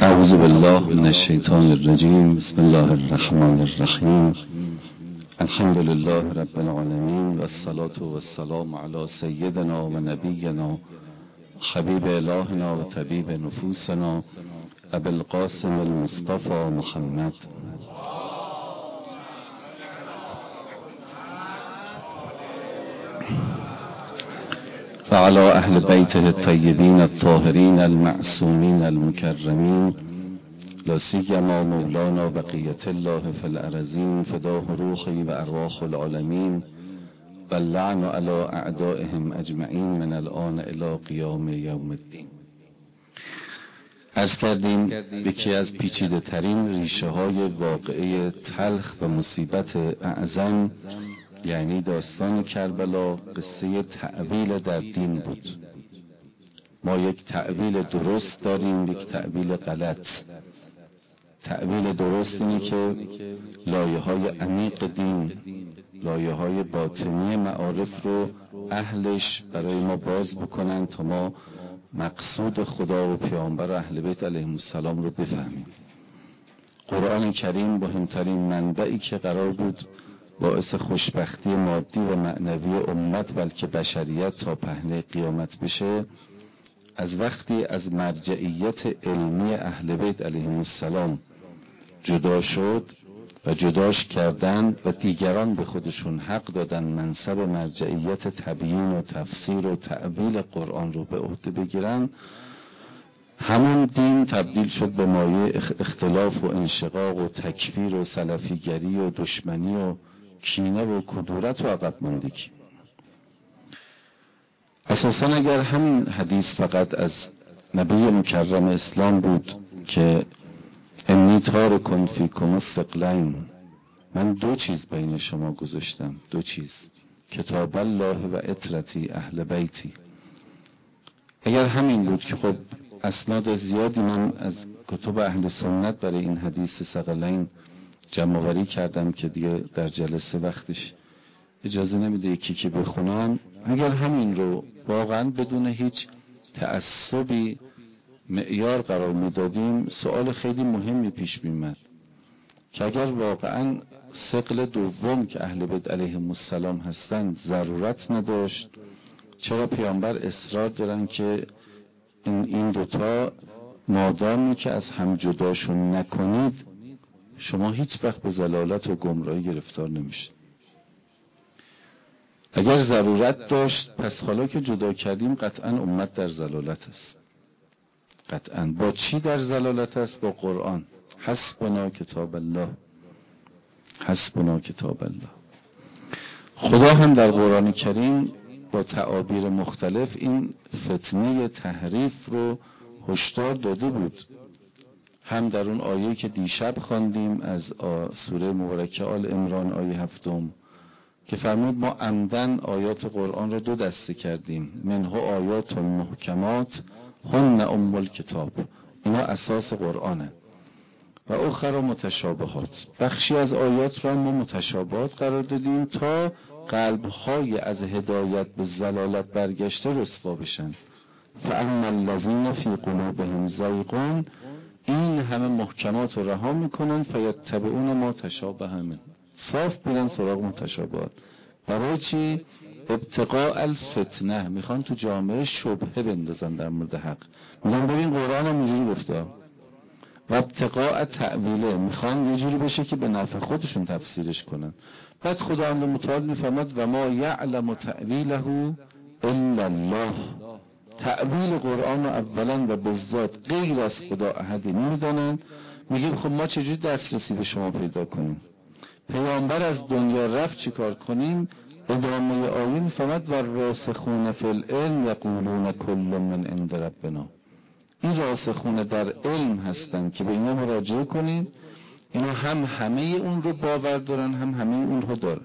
اعوذ بالله من الشیطان الرجیم. بسم الله الرحمن الرحیم. الحمد لله رب العالمین و الصلاة و السلام علی سیدنا و نبینا حبیب الهنا و طبیب نفوسنا ابی القاسم المصطفى محمد وعلى اهل بیته الطیبین الطاهرین المعصومین المکرمین لا سیما مولانا بقیة الله فی الارضین فداه روحی و ارواح العالمین و اللعن علی اعدائهم اجمعین من الان الی قیام یوم الدین. عرض کردیم یکی از پیچیده ترین ریشه های واقعه تلخ و مصیبت اعظم یعنی داستان کربلا قصه تأویل در دین بود. ما یک تأویل درست داریم، یک تأویل غلط. تأویل درست اینه که لایه های عمیق دین، لایه های باطنی معارف رو اهلش برای ما باز بکنن تا ما مقصود خدا و پیامبر اهل بیت علیهم السلام رو بفهمیم. قرآن کریم مهمترین منبعی که قرار بود باعث خوشبختی مادی و معنوی امت بلکه بشریت تا پهنه قیامت بشه، از وقتی از مرجعیت علمی اهل بیت علیهم السلام جدا شد و جداش کردند و دیگران به خودشون حق دادن منصب مرجعیت تبیین و تفسیر و تأویل قرآن رو به عهده بگیرن، همون دین تبدیل شد به مایه اختلاف و انشقاق و تکفیر و سلفیگری و دشمنی و کینه و کدورت و عقب ماندگی. اساساً اگر همین حدیث فقط از نبی مکرم اسلام بود که انی تارک فیکم الثقلین، من دو چیز بین شما گذاشتم، دو چیز، کتاب الله و عترتی اهل بیتی، اگر همین بود که خب اسناد زیادی من از کتب اهل سنت برای این حدیث ثقلین جمع آوری کردم که دیگه در جلسه وقتش اجازه نمیده یکی که بخونم. اگر همین رو واقعا بدون هیچ تعصبی معیار قرار میدادیم، سوال خیلی مهمی پیش میمد که اگر واقعا ثقل دوم که اهل بیت علیهم السلام هستند ضرورت نداشت، چرا پیامبر اصرار دارن که این دوتا مادامی که از هم جداشون نکنید شما هیچ وقت به ضلالت و گمراهی گرفتار نمیشه؟ اگر ضرورت داشت پس حالا که جدا کردیم قطعا امت در ضلالت است. قطعا. با چی در ضلالت است؟ با قرآن. حسبنا کتاب الله، حسبنا کتاب الله. خدا هم در قرآن کریم با تعابیر مختلف این فتنه تحریف رو هشدار داده بود، هم در اون آیه که دیشب خواندیم از سوره مبارکه آل عمران آیه 7 که فرمود ما عمدن آیات قرآن را دو دسته کردیم، منها آیات محکمات هن ام الکتاب، اینا اساس قرآنه، و اخر متشابهات، بخشی از آیات را ما متشابهات قرار دادیم تا قلب‌های از هدایت به ضلالت برگشته رسوا بشن. فاما الذین فی قلوبهم زیغ، این همه محکمات رو رها میکنن، فیتبعون ما تشابه منه، صاف میرن سراغ متشابهات. برای چی؟ ابتغاء الفتنه، میخوان تو جامعه شبهه بندازن در مورد حق، میگن ببین قرآن هم اینجوری گفته، و ابتغاء تأویله، میخوان یه جوری بشه که به نفع خودشون تفسیرش کنن. بعد خداوند متعال میفرماد و ما یعلم تأویله الا الله، تأویل قرآن اولا و بالذات غیر از خدا احدی نمیدانن. میگیم خب ما چجوری دسترسی به شما پیدا کنیم؟ پیامبر از دنیا رفت چیکار کنیم؟ ادامه آیه میفرماد و راسخون فی العلم یقولون کل من عند ربنا، این راسخون در علم هستن که به اینا مراجعه کنیم، اینا هم همه اون رو باور دارن هم همه اون رو دارن.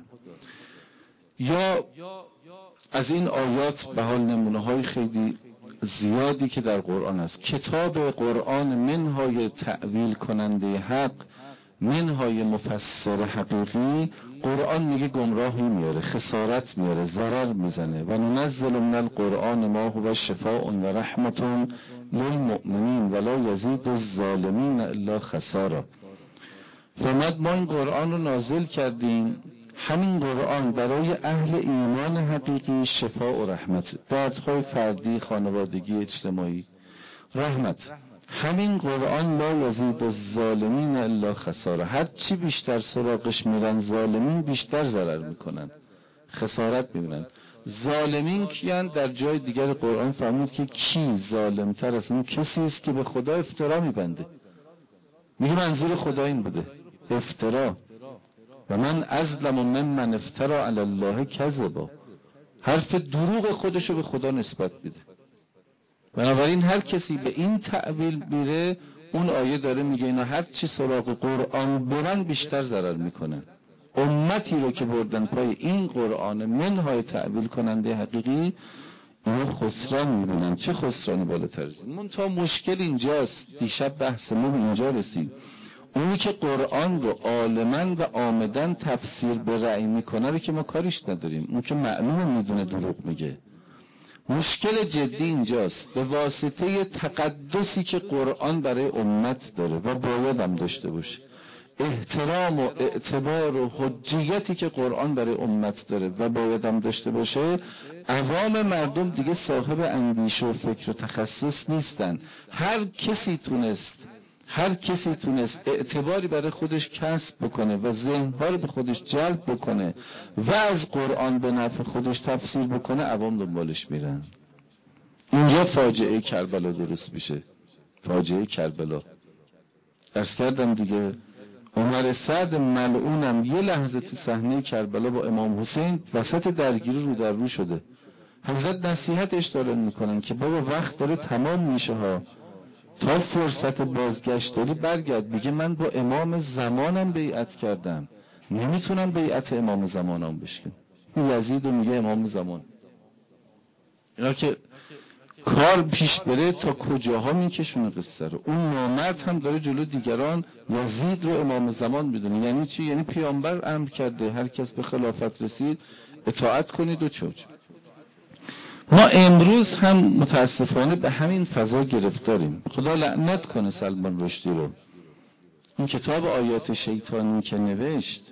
یا از این آیات به حال نمونه های خیلی زیادی که در قرآن است. کتاب قرآن منهای تأویل کننده حق، منهای مفسر حقیقی، قرآن میگه گمراهی میاره، خسارت میاره، ضرر میزنه. و ننزل من القرآن ما هو شفاء و رحمت للمؤمنین ولا یزید الظالمین الا خسارا. فرمود ما این قرآن رو نازل کردیم، همین قرآن برای اهل ایمان حقیقی شفا و رحمت، دردهای فردی، خانوادگی، اجتماعی، رحمت. همین قرآن لا یزید الظالمین الا خسارا، هر چی بیشتر سراغش میرن ظالمین بیشتر ضرر میکنن، خسارت میبینن. ظالمین کیان؟ در جای دیگر قرآن فرمود که کی ظالمتر از اون کسی است که به خدا افترا میبنده. میگه منظور خدا این بوده، افترا. و من اظلم ممن افترا علی الله کذبا، حرف دروغ خودشو به خدا نسبت میده. بنابراین هر کسی به این تأویل میره، اون آیه داره میگه اینا هر چی سراغ قرآن برن بیشتر ضرر میکنن. امتی رو که بردن پای این قرآن منهای تأویل کننده حقیقی، اینا خسران میبینن. چه خسرانی بالاتر از این؟ منتها مشکل اینجاست، دیشب بحث ما به اینجا رسید، اونی که قرآن رو عالماً و عامداً تفسیر به رأی میکنه رو که ما کاریش نداریم، اون که معلومه میدونه دروغ میگه. مشکل جدی اینجاست، به واسطه تقدسی که قرآن برای امت داره و باید هم داشته باشه، احترام و اعتبار و حجیتی که قرآن برای امت داره و باید هم داشته باشه، عوام مردم دیگه صاحب اندیشه و فکر و تخصص نیستن. هر کسی تونست اعتباری برای خودش کسب بکنه و ذهنها رو به خودش جلب بکنه و از قرآن به نفع خودش تفسیر بکنه، عوام دنبالش میرن. اینجا فاجعه کربلا درست میشه. فاجعه کربلا عرض کردم دیگه، عمر سعد ملعونم یه لحظه تو صحنه کربلا با امام حسین وسط درگیری رو در رو شده. حضرت نصیحتش دارن میکنن که بابا وقت داره تمام میشه ها، تا فرصت بازگشت داری برگرد. میگه من با امام زمانم بیعت کردم، نمیتونم بیعت امام زمانم بشکنم. یزید میگه امام زمان. اینا که کار پیش بره تا کجاها میکشونه قصه رو. اون نامرد هم داره جلو دیگران یزید رو امام زمان میدونه. یعنی چی؟ یعنی پیامبر امر کرده هر کس به خلافت رسید اطاعت کنید و چوچ. ما امروز هم متاسفانه به همین فضا گرفتاریم. خدا لعنت کنه سلمان رشدی رو. این کتاب آیات شیطانی که نوشت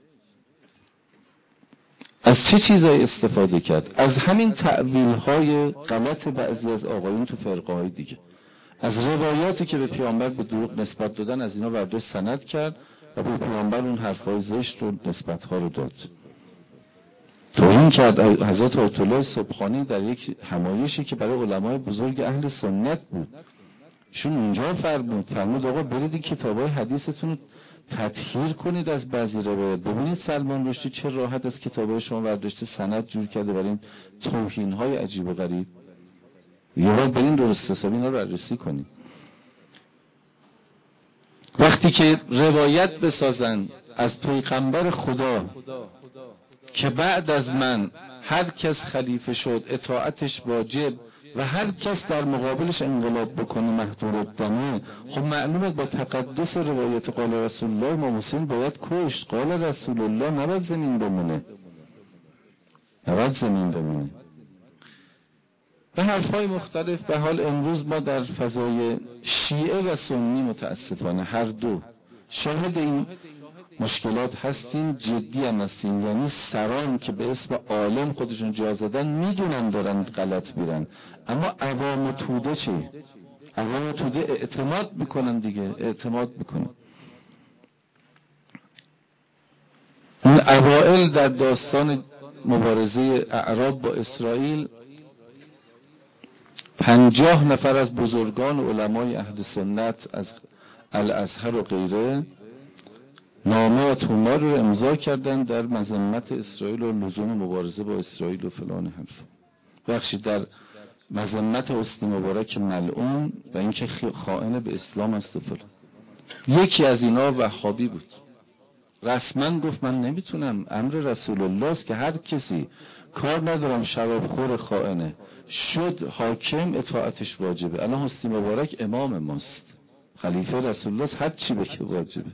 از چه چیزایی استفاده کرد؟ از همین تأویل‌های غلط بعضی از آقایون تو فرقه‌های دیگه، از روایاتی که به پیامبر به دروغ نسبت دادن، از اینا برداشت سند کرد و به پیامبر اون حرفای زشت و نسبت‌ها رو داد. توهین کرد حضرت آیت الله سبحانی در یک همایشی که برای علمای بزرگ اهل سنت بود. ایشون اونجا فرمود آقا برید این کتابای حدیثتون رو تطهیر کنید از بعضی روایات. ببینید سلمان رشدی چه راحت از کتابای شما برداشته سند جور کرده برای این توهین‌های عجیب و غریب. یه بار برین درست حسابی اینا رو بررسی کنید. وقتی که روایت بسازن از پیغمبر خدا که بعد از من هر کس خلیفه شد اطاعتش واجب و هر کس در مقابلش انقلاب بکنه محضور الدمه، خب معلومه با تقدس روایت قال رسول الله امام حسین باید کشت. قال رسول الله نباید زمین بمونه، به حرفهای مختلف. به حال امروز ما در فضای شیعه و سنی متاسفانه هر دو شاهد این مشکلات هستیم، جدی هم هستیم. یعنی سران که به اسم عالم خودشون جا زدن میدونن دارن غلط میرن، اما عوام توده چه؟ عوام توده اعتماد میکنن دیگه، اعتماد میکنن. اون اوائل در داستان مبارزه اعراب با اسرائیل 50 نفر از بزرگان و علمای اهل سنت از الازهر و غیره نامه و تومار رو امضا کردن در مذمت اسرائیل و لزوم مبارزه با اسرائیل و فلان حرف. بخشی در مذمت حسنی مبارک ملعون و اینکه خائن به اسلام است و فلان. یکی از اینا وهابی بود، رسما گفت من نمیتونم، امر رسول الله است که هر کسی کار ندارم شرابخور خائنه شد حاکم اطاعتش واجبه. الان حسنی مبارک امام ماست، خلیفه رسول الله است، هر چی بگه واجبه.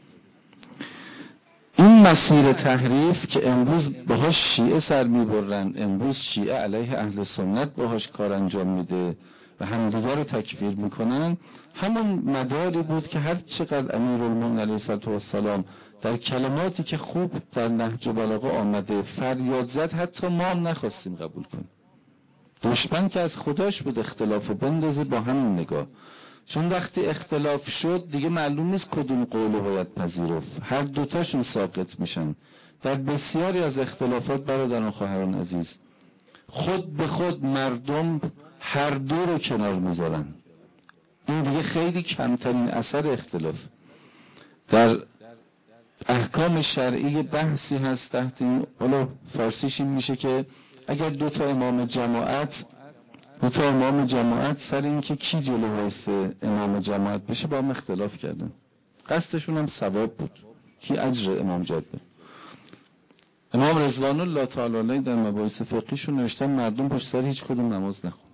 این مسیر تحریف که امروز باهاش شیعه سر میبرن، امروز شیعه علیه اهل سنت باهاش کار انجام میده و همدیگر رو تکفیر میکنن، همون مداری بود که هر چقدر امیرالمومنین علیه السلام در کلماتی که خوب در نهج البلاغه آمده فریاد زد، حتی ما هم نخواستیم قبول کنیم. دشمن که از خداش بود اختلافو بندازه با همین نگاه، چون وقتی اختلاف شد دیگه معلوم نیست کدوم قولو باید پذیرفت، هر دوتاشون ساقط میشن. در بسیاری از اختلافات برادران خواهران عزیز، خود به خود مردم هر دو رو کنار میذارن. این دیگه خیلی کمترین اثر اختلاف. در احکام شرعی بحثی هست تحت این، حالا فارسیش این میشه که اگر دو تا امام جماعت سر این که کی جلو واسه امام جماعت بشه با هم اختلاف کردن، قصدشون هم ثواب بود، کی اجر امام جاده. امام رضوان الله تعالی علیه در مباحث فقهیشون نوشتن مردم پشت سر هیچ کدوم نماز نخون.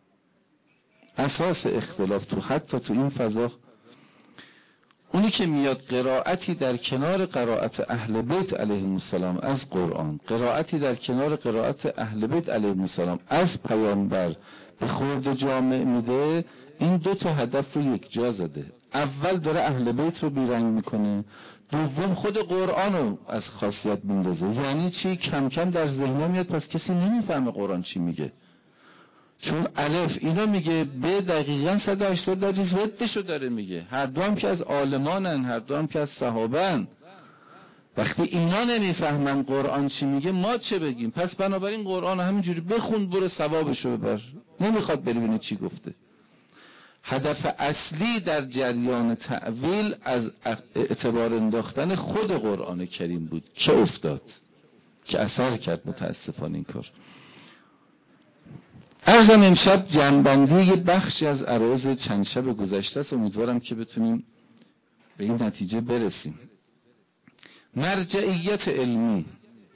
اساس اختلاف تو حتی تو این فضا اونی که میاد قرائتی در کنار قرائت اهل بیت علیهم السلام از قرآن، قرائتی در کنار قرائت اهل بیت علیهم السلام از پیامبر به خورد جامع میده، این دو تا هدف رو یک جا زده. اول داره اهل بیت رو بیرنگ میکنه، دوم خود قرآن رو از خاصیت میندازه. یعنی چی؟ کم کم در ذهن میاد پس کسی نمیفهمه قرآن چی میگه، چون الف اینا میگه، به دقیقاً 180 درجه ضدشو داره میگه. هر دو هم که از عالمانن، هر دو هم که از صحابه‌ن. وقتی اینا نمیفهمن قرآن چی میگه ما چه بگیم؟ پس بنابراین قرآن همینجوری بخون برو ثوابشو ببر، نمیخواد بری ببینه چی گفته. هدف اصلی در جریان تأویل از اعتبار انداختن خود قرآن کریم بود که افتاد، که اثر کرد متاسفانه این کار. عرضم امشب جنبندی یه بخشی از عرایض چند شب گذشته است، امیدوارم که بتونیم به این نتیجه برسیم. مرجعیت علمی،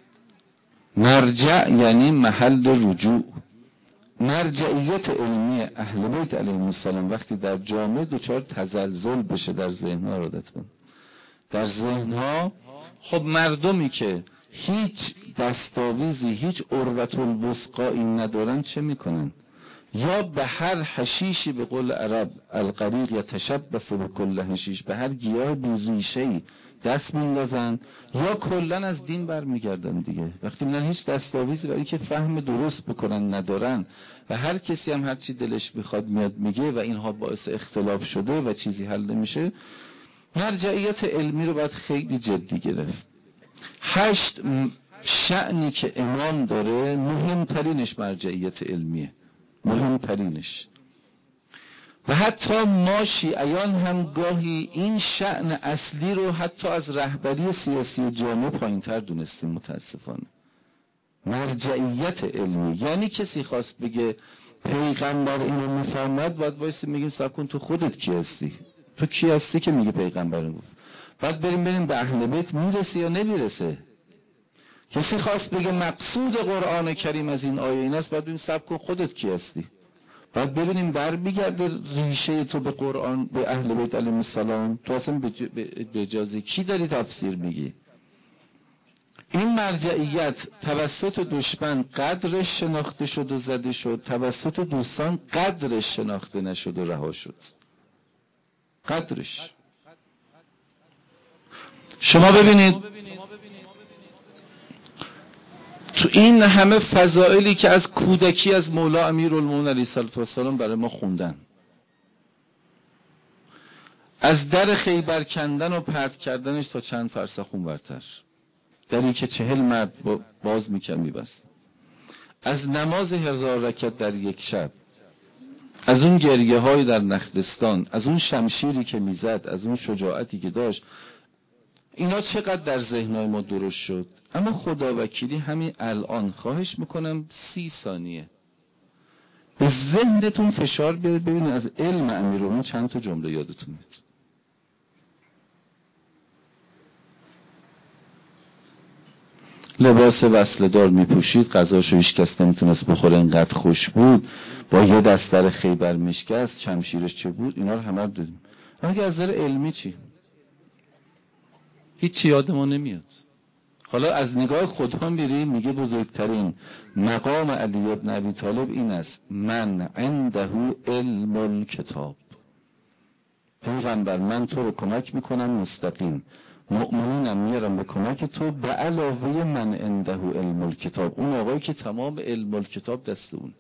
مرجع یعنی محل رجوع. مرجعیت علمی اهل بیت علیهم السلام وقتی در جامعه دچار تزلزل بشه در ذهن‌ها، عادت کن در ذهن‌ها، خب مردمی که هیچ دستاویزی، هیچ عروة الوثقایی ندارن چه میکنن؟ یا به هر حشیشی به قول عرب القریق یا تشبث بکل حشیش، به هر گیاه بی ریشه‌ای دست میندازن، یا کلن از دین برمیگردن دیگه. وقتی میگن هیچ دستاویزی برای که فهم درست بکنن ندارن و هر کسی هم هر چی دلش بخواد میاد میگه و اینها باعث اختلاف شده و چیزی حل نمیشه، مرجعیت علمی رو باید خیلی جدی گرفت. 8 شأنی که امام داره مهمترینش مرجعیت علمیه، مهمترینش. و حتی ما شیعیان هم گاهی این شأن اصلی رو حتی از رهبری سیاسی جامعه پایین‌تر دونستیم متاسفانه. مرجعیت علمی یعنی کسی خواست بگه پیغمبر اینو میفرماد، باید وایس میگیم صبر کن تو خودت کی هستی؟ تو کی هستی که میگه پیغمبر اینو گفت؟ بعد بریم به اهل بیت میرسه یا نمیرسه. کسی خواست بگه مقصود قرآن کریم از این آیه این است، باید ببین صبر کن خودت کی هستی؟ بعد ببینیم برمیگرده ریشه تو به قرآن، به اهل بیت علیهم السلام، تو اصلا به اجازه کی داری تفسیر میگی؟ این مرجعیت توسط دشمن قدرش شناخته شد و زده شد، توسط دوستان قدرش شناخته نشد و رها شد. قدرش شما ببینید تو این همه فضائلی که از کودکی از مولا امیرالمومنین علیه السلام برای ما خوندن، از در خیبر کندن و پرت کردنش تا چند فرسخ اونورتر، دری که 40 مرد باز میکرد میبست، از نماز 1000 رکعت در یک شب، از اون گریه های در نخلستان، از اون شمشیری که میزد، از اون شجاعتی که داشت، اینا چقدر در ذهنهای ما درست شد. اما خدا وکیلی همین الان خواهش میکنم 30 ثانیه به ذهنتون فشار بیارید، ببینید از علم امیرالمومنین چند تا جمله یادتون میاد. لباس وصله دار میپوشید، غذاشو هیچ کس نمیتونست بخوره اینقدر خوش بود، با یه دست در خیبر میشکست، شمشیرش چه بود، اینا رو همه رو دیدیم. اما اگه از نظر علمی چی؟ هیچی یاد ما نمیاد. حالا از نگاه خدا میریم میگه بزرگترین مقام علی ابن ابی طالب این است: من عنده علم الکتاب. پیغمبر من تو رو کمک میکنم مستقیم، مؤمنینم میارم به کمک تو، به علاوه من عنده علم الکتاب، اون آقایی که تمام علم الکتاب دست اون.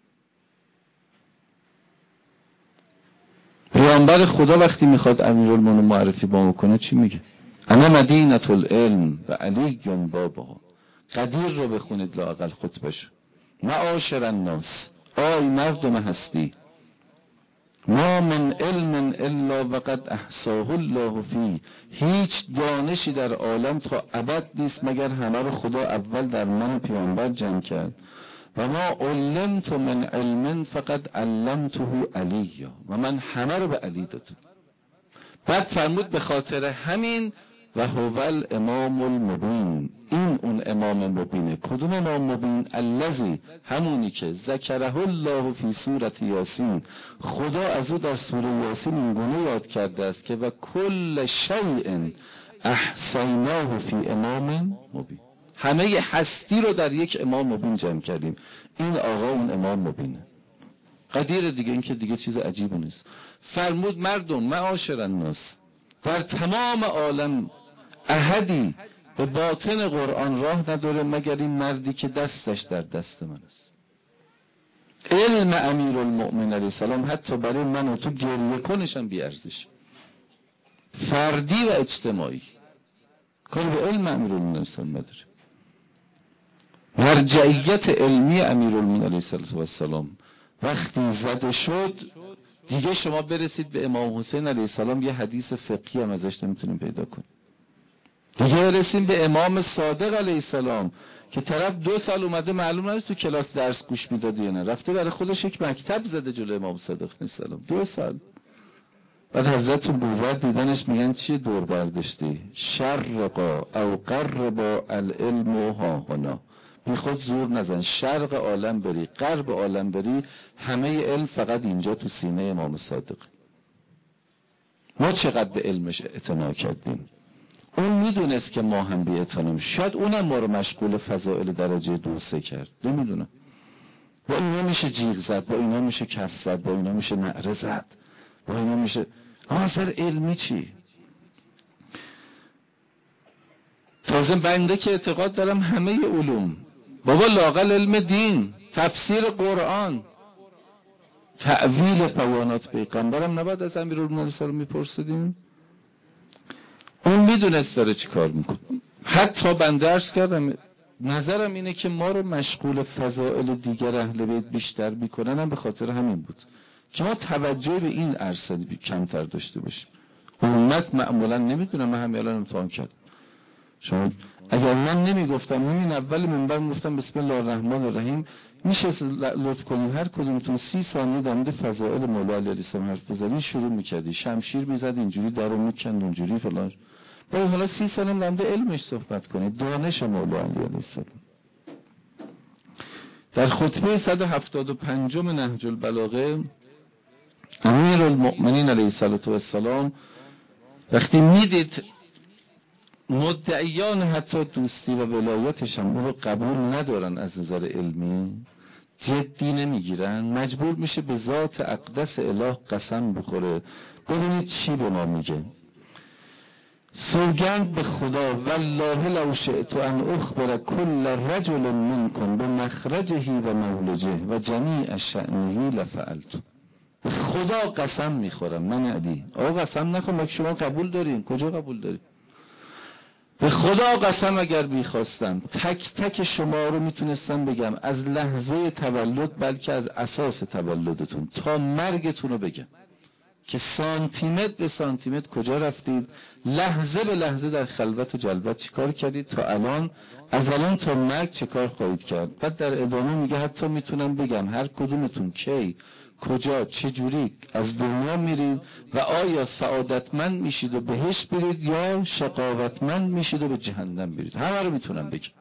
پیامبر خدا وقتی میخواد امیرالمومنین معرفی با ما کنه چی میگه؟ انا مدینة العلم و علی بابها. قدیر رو بخونید لااقل خطبش. معاشر الناس، آی مردم هستی، ما من علم الا وقد احصاه الله فی. هیچ دانشی در عالم تا ابد نیست مگر همه رو خدا اول در من پیامبر جمع کرد. و ما علمت من علم فقد علمته علی، و من همه رو به علی دادم. بعد فرمود به خاطر همین و هو الامام المبین، این اون امام مبینه. کدوم امام مبین؟ الذی، همونی که ذکره الله فی سورة یاسین، خدا از او در سوره یاسین این گونه یاد کرده است که و کل شیء احصیناه فی امام مبین، همه هستی رو در یک امام مبین جمع کردیم. این آقا اون امام مبینه. قدیر دیگه، این که دیگه چیز عجیبی نیست. فرمود مردم معاشر الناس، در تمام عالم احدی به باطن قرآن راه نداره مگر این مردی که دستش در دست من است. علم امیرالمؤمنین علیه السلام حتی برای من و تو گریه کنشم بی ارزش، فردی و اجتماعی، کاری به علم امیرالمؤمنین علیه السلام نداره. مرجعیت علمی امیرالمؤمنین علیه السلام وقتی زده شد دیگه شما برسید به امام حسین علیه السلام یه حدیث فقهی هم ازش نمیتونیم پیدا کنیم. دیگه برسیم به امام صادق علیه السلام که طرف 2 سال اومده معلوم نیست تو کلاس درس گوش میداد یا نه، رفته برای خودش یک مکتب زده جلوی امام صادق علیه السلام 2 سال. بعد حضرتون گذر دیدنش میگن چیه دور برداشتی؟ شرقا او قربا العلم ها هنا. بی خود زور نزن، شرق عالم بری غرب عالم بری، همه علم فقط اینجا تو سینه امام صادق. ما چقدر به علمش اعتنا کردیم. اون میدونست که ما هم بی اعتنام، شاید اونم ما رو مشغول فضائل درجه 2-3 کرد، نمیدونم. با اینا میشه جیغ زد، با اینا میشه کف زد، با اینا میشه نعره زد، با اینا میشه اثر علمی چی؟ تازه بنده که اعتقاد دارم همه علوم، بابا لااقل علم دین، تفسیر قرآن، تعویل بیانات پیغمبرم نباید از امیرالمؤمنین السلام میپرسیدیم؟ اون میدونست داره چی کار میکنه. حتی بنده عرض کردم نظرم اینه که ما رو مشغول فضائل دیگر اهل بیت بیشتر میکنن هم به خاطر همین بود که ما توجه به این عرصه کمتر داشته باشیم. امت معمولا نمیدونم، من همین الان امتحان کردم. شما اگر من نمیگفتم همین اول منبر میگفتم بسم الله الرحمن الرحیم، میشه لطف کنیم هر کدومتون 30 ثانیه در مورد فضائل مولا علی السلام حرف بزنید، شروع میکردی شمشیر میزد اینجوری درو میکند اونجوری فلان، بعد حالا 30 ثانیه در مورد علمش صحبت کنید، دانش مولا علی السلام. در خطبه 175 نهج البلاغه امیرالمؤمنین علیه السلام وقتی میدید مدعیان حتی دوستی و ولایتش هم او رو قبول ندارن، از نظر علمی جدی نمیگیرن، مجبور میشه به ذات اقدس اله قسم بخوره. ببینید چی به ما میگه: سوگند به خدا والله لو شئت ان اخبر کل رجل منکم بمخرجه و مولجه و جمیع شأنه لفعلت. به خدا قسم میخورم من علی. آقا قسم نخور، ما که شما قبول داریم، کجا قبول داریم؟ به خدا قسم اگر میخواستم تک تک شما رو میتونستم بگم از لحظه تولد بلکه از اساس تولدتون تا مرگتون رو بگم که سانتیمتر به سانتیمتر کجا رفتید، لحظه به لحظه در خلوت و جلوت چی کار کردید، تا الان از الان تا مرگ چه کار خواهید کرد. بعد در ادامه میگه حتی میتونم بگم هر کدومتون کی کجا چه جوری از دنیا میرید و آیا سعادتمند میشید و بهشت برید یا شقاوتمند میشید و به جهنم برید، همه رو میتونم بگم.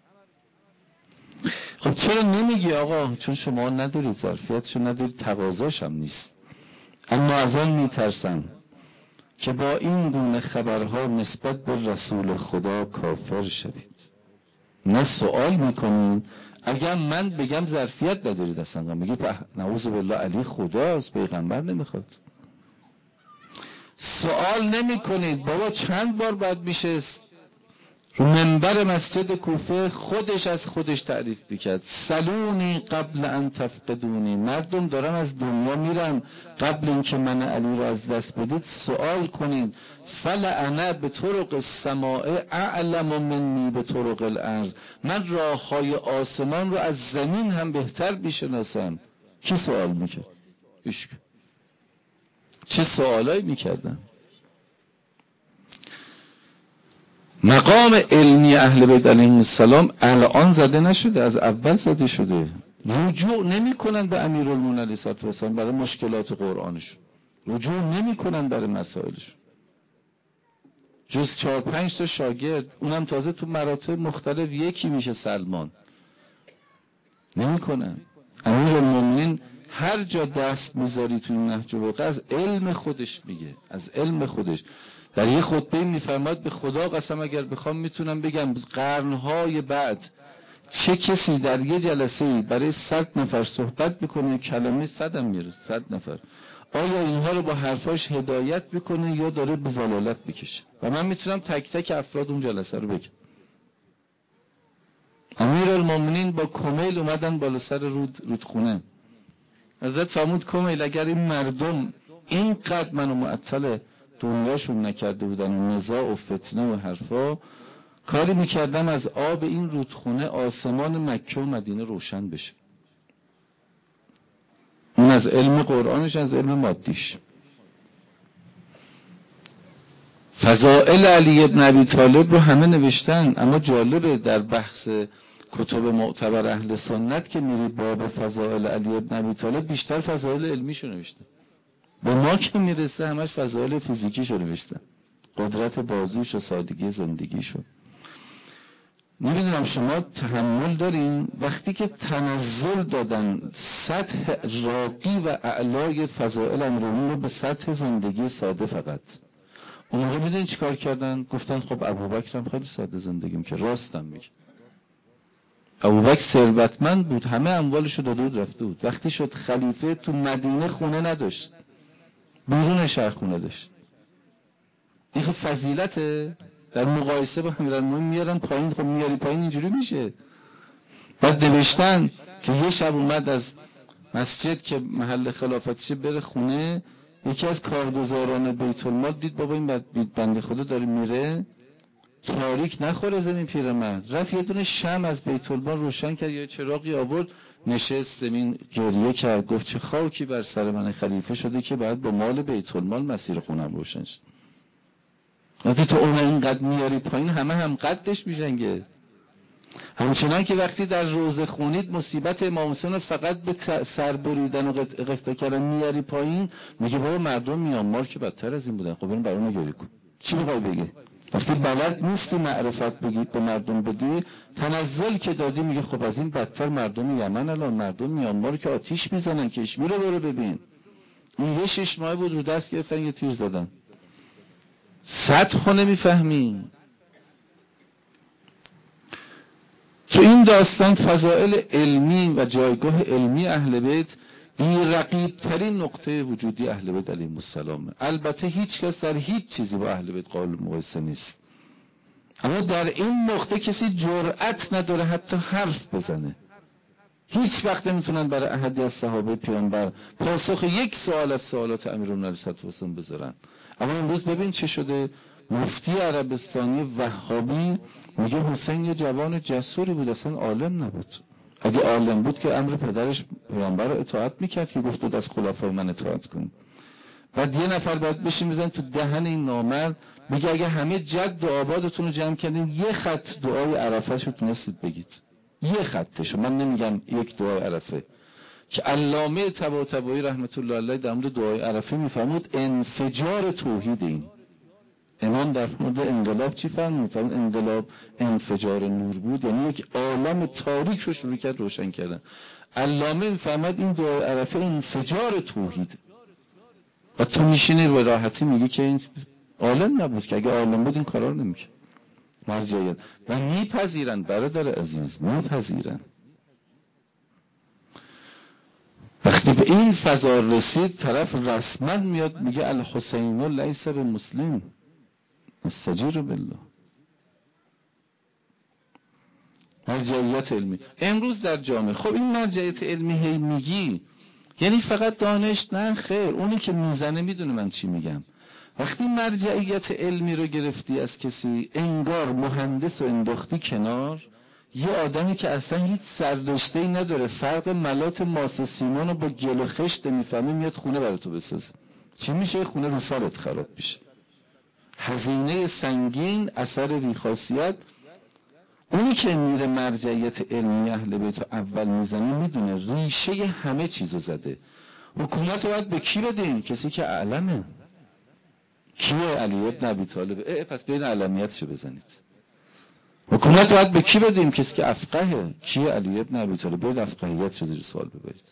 خب چرا نمیگی آقا؟ چون شما ندارید، ظرفیتشو ندارید، تقاضاش هم نیست. اما از آن میترسم که با این گونه خبرها نسبت به رسول خدا کافر شدید. نه سوال میکنین. اگر من بگم ظرفیت ندارید اصلا، میگید نعوذ بالله علی خداست، پیغمبر نمیخواد. سوال نمی کنید. بابا چند بار باید میشه رو منبر مسجد کوفه خودش از خودش تعریف بکرد. سلونی قبل ان تفقدونی. مردم دارم از دنیا میرم، قبل اینکه من علی رو از دست بدید سوال کنید. فلعنه به طرق السماء اعلم منی به طرق الارض. من راههای آسمان رو از زمین هم بهتر میشناسم. کی سوال میکرد؟ چه سوالایی میکردن؟ مقام علمی اهل بیت علیهم السلام الان زده نشده، از اول زده شده. رجوع نمی کنن به امیرالمومنین علیه السلام برای مشکلات قرآنشون، رجوع نمی کنن برای مسائلشون، جز 4-5 تا شاگرد، اونم تازه تو مراتب مختلف یکی میشه سلمان، نمی کنن. امیرالمومنین هر جا دست میذاری توی نهج البلاغه از علم خودش میگه، از علم خودش. در یه خطبه میفرماد به خدا قسم اگر بخوام میتونم بگم قرنهای بعد چه کسی در یه جلسه برای 100 نفر صحبت بکنه، کلمه 100 هم میره، 100 نفر، آیا اینها رو با حرفاش هدایت بکنه یا داره به ضلالت بکشه؟ و من میتونم تک تک افراد اون جلسه رو بگم. امیرالمومنین با کمیل اومدن بالا سر رودخونه. حضرت فرمود کمیل اگر این مردم اینقدر منو معطل دنیاشون نکرده بودن و نزاع و فتنه و حرفا، کاری میکردم از آب این رودخونه آسمان مکه و مدینه روشن بشه. اون از علم قرآنش، از علم مادیش. فضائل علی ابن ابی طالب رو همه نوشتن، اما جالبه در بحث کتب معتبر اهل سنت که میری باب فضائل علی ابن ابی طالب بیشتر فضائل علمیشو نوشتن. به ما که میرسه همش فضائل فیزیکیشو نوشتن، قدرت بازوش و سادگی زندگیشو. نمیدونم شما تحمل دارین وقتی که تنزل دادن سطح راقی و اعلای فضائل امیرالمومنین رو به سطح زندگی ساده فقط. اون موقع میدونین چیکار کردن؟ گفتن خب ابوبکر هم خیلی ساده زندگی میکرد. راستم میگه. ابوبکر ثروتمند بود، همه اموالشو داده بود رفته بود. وقتی شد خلیفه تو مدینه خونه نداشت، بیرون شهر خونه داشت. این خب فضیلته. در مقایسه با امیرالمومنین میارن پایین، خب میاری پایین اینجوری میشه. بعد نوشتن که یه شب اومد از مسجد که محل خلافتشه بره خونه، یکی از کارگزاران بیت المال دید بابا این بنده خدا داره میره، تاریک نخوره زمین پیرمرد، رفت یه دونه شمع از بیت المال روشن کرد، یه چراغی آورد، نشست زمین گریه کرد، گفت چه خاکی بر سر من خلیفه شده که بعد با مال بیت المال مسیر خونم روشن شه. وقتی تو اون اینقدر میاری پایین همه هم قدش میشنگه. همچنان که وقتی در روزه خونید مصیبت امام حسین فقط به سر بریدن و قفطه کردن میاری پایین، میگه بابا مردم میانمار که بدتر از این بودن، خب بریم برای اون گریه کن. چی میخوای بگی؟ وقتی بلد نیستی معرفت بگی به مردم بدی، تنزل که دادی میگه خب از این بدتر مردم یمن الان، مردم میانمار که آتیش میزنن، کشمیر رو برو ببین. این یه 6 ماه بود رو دست گرفتن یه تیر زدن. سطح نمیفهمی. تو این داستان فضائل علمی و جایگاه علمی اهل بیت بی‌رقیب ترین نقطه وجودی اهل بیت علیهم السلام. البته هیچ کس در هیچ چیزی با اهل بیت قابل مقایسه نیست، اما در این نقطه کسی جرأت نداره حتی حرف بزنه. هیچ وقت نمیتونن برای احدی از صحابه پیامبر پاسخ یک سوال از سوالات امیرالمومنین علیه السلام بذارن. اما امروز ببین چه شده. مفتی عربستانی وهابی میگه حسین یه جوان جسوری بود، اصلا عالم نبود. اگه عالم بود که امر پدرش پیامبر رو اطاعت میکرد که گفت از خلفای من اطاعت کن. بعد یه نفر باید بشین بزن تو دهن این نامرد میگه اگه همه جد و آبادتون رو جمع کردین یه خط دعای عرفه رو تونستید بگید، یه خطشو، من نمیگم یک دعای عرفه، که علامه طباطبایی رحمت الله علیه در مورد دعای عرفه میفرمود انفجار توحید. این امام در مورد انقلاب چی فرمود؟ انقلاب انفجار نور بود، یعنی یک عالم تاریک رو شروع کرد روشن کردن. علامه میفرماد این دعای عرفه انفجار توحید. و تو میشینی به راحتی میگی که این عالم نبود، که اگه عالم بود این کارا رو نمیکرد. مرجعیت و میپذیرن برادر عزیز، میپذیرن. وقتی به این فضا رسید طرف رسما میاد میگه الحسین لیس بمسلم استجیر بالله. مرجعیت علمی امروز در جامعه، خب این مرجعیت علمی هی میگی یعنی فقط دانش؟ نه خیر، اونی که میزنه میدونه من چی میگم. وقتی مرجعیت علمی رو گرفتی از کسی، انگار مهندس رو انداختی کنار، یه آدمی که اصلا هیچ سررشته‌ای نداره، فرق ملات ماس سیمان رو با گل و خشت میفهمه، میاد خونه برای تو بسازه. چی میشه؟ خونه رو سرت خراب میشه. هزینه سنگین، اثر بی‌خاصیت. اونی که میره مرجعیت علمی اهل بیت اول میزنه میدونه ریشه همه چیزو زده. حکومت رو باید به کی بدین؟ کسی که اعلمه. کیه؟ علی ابن ابی طالب. پس بین علمیتشو بزنید. حکومت باید به کی بدیم؟ کسی که افقهه. کیه؟ علی ابن ابی طالب. بین افقهیتشو زیر سوال ببرید.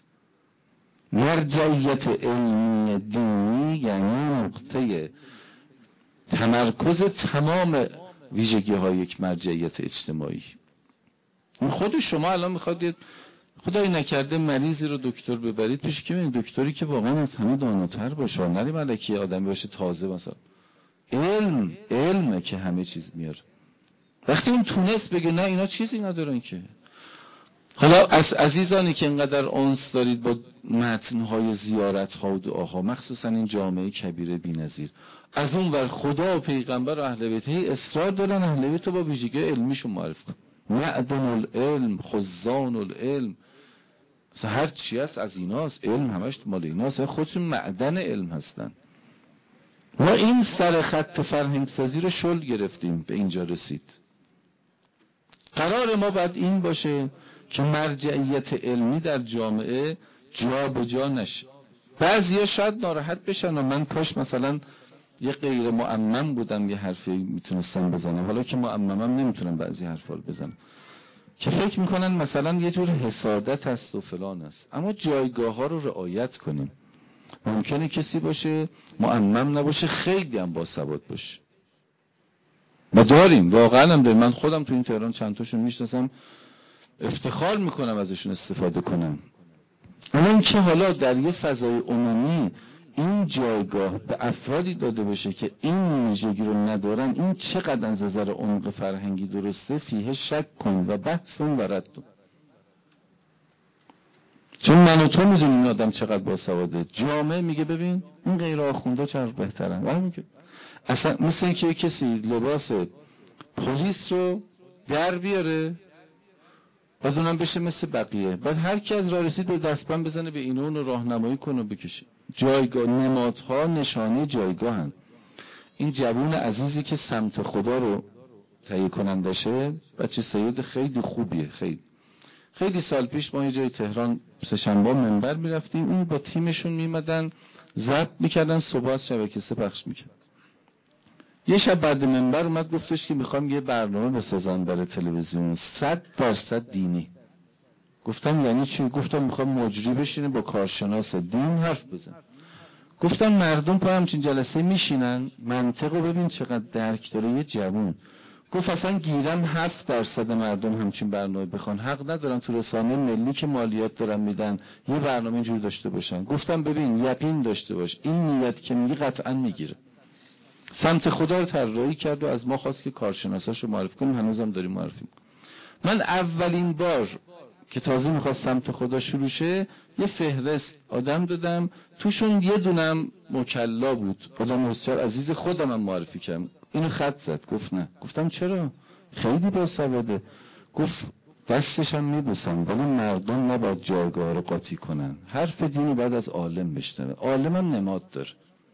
مرجعیت علمی دینی یعنی نقطه تمرکز تمام ویژگی های یک مرجعیت اجتماعی. خود شما الان میخواد خدای نکرده مریضی رو دکتر ببرید پیش که این دکتری که واقعا از همه داناتر باشه، نریم الکی آدمی باشه تازه مثلا علمه که همه چیز میاره. وقتی اون تونست بگه نه اینا چیزی ندارن که. حالا از عزیزانی که اینقدر انس دارید با متنهای زیارتها و دعاها، مخصوصا این جامعه کبیره بی‌نظیر، از اون ور خدا و پیغمبر و اهل بیت هی اصرار دارن اهل بیت رو با ویژگی علمیشون معرف کن. معدن العلم، خزان العلم، هر چی هست از ایناست، علم همش مال ایناست، خودشون معدن علم هستن. ما این سر خط فرهنگ سازی رو شل گرفتیم، به اینجا رسید. قرار ما باید این باشه که مرجعیت علمی در جامعه جا به جا نشه. بعضیا شاید ناراحت بشن و من کاش مثلا یه غیر معمم بودم یه حرفی میتونستم بزنم، حالا که معممم نمیتونم بعضی حرفا رو بزنم که فکر میکنن مثلا یه جور حسادت هست و فلان است. اما جایگاه ها رو رعایت کنیم. ممکنه کسی باشه معمم نباشه، خیلی هم باسواد باشه. ما داریم، واقعا هم داریم. من خودم تو این تهران چند تاشون میشناسم، افتخار میکنم ازشون استفاده کنم. اما این که حالا در یه فضای عمومی این جایگاه به افرادی داده بشه که این ویژگی رو ندارن، این چقدر از نظر عمق فرهنگی درسته؟ فیه شک کن و بحث و رد. چون من و تو میدونیم این آدم چقدر باسواده. جامعه میگه ببین این غیر آخونده چقدر بهترن. ولی میگه اصلا مثل اینکه کسی لباس پلیس رو در بیاره بعد اونم بشه مثل بقیه، بعد هر کی از راه رسید به دستبند بزنه به اینو اونو راهنمایی کنه و بکشه. جایگاه، نمادها نشانه جایگاهن. این جوون عزیزی که سمت خدا رو تهیه کنندشه بچه سید خیلی خوبیه. خیلی سال پیش ما یه جای تهران سه‌شنبه منبر میرفتیم، این با تیمشون میمدن ضبط میکردن، صبح از شبکه 3 پخش میکردن. یه شب بعد منبر اومد گفتش که میخوام یه برنامه بسازم برای تلویزیون 100% دینی. گفتم یعنی چی؟ گفتم میخوام مجری بشینه با کارشناس دین حرف بزن. گفتم مردم پا همچین جلسه میشینن؟ منطقو ببین چقدر درک داره یه جوون. گفت اصلا گیرم 7% مردم همچین برنامه بخوان، حق ندارن تو رسانه ملی که مالیات دارن میدن یه برنامه اینجوری داشته باشن. گفتم ببین یقین داشته باش این نیت که میگی قطعا میگیره. سمت خدا رو طراحی کرد و از ما خواست که کارشناساشو معرفی کنیم، هنوزم داریم معرفی. من اولین بار که تازه میخواست سمت خدا شروع شه یه فهرست آدم دادم، توشون یه دونم مکلا بود، آدم بسیار عزیز خودم هم معرفی کردم. اینو خط زد. گفت نه. گفتم چرا؟ خیلی باسواده. گفت دستش هم میبوسم ولی مردم نباید جایگاه رو قاطی کنن، حرف دینو بعد از عالم بشنوه، عالم هم نماد داره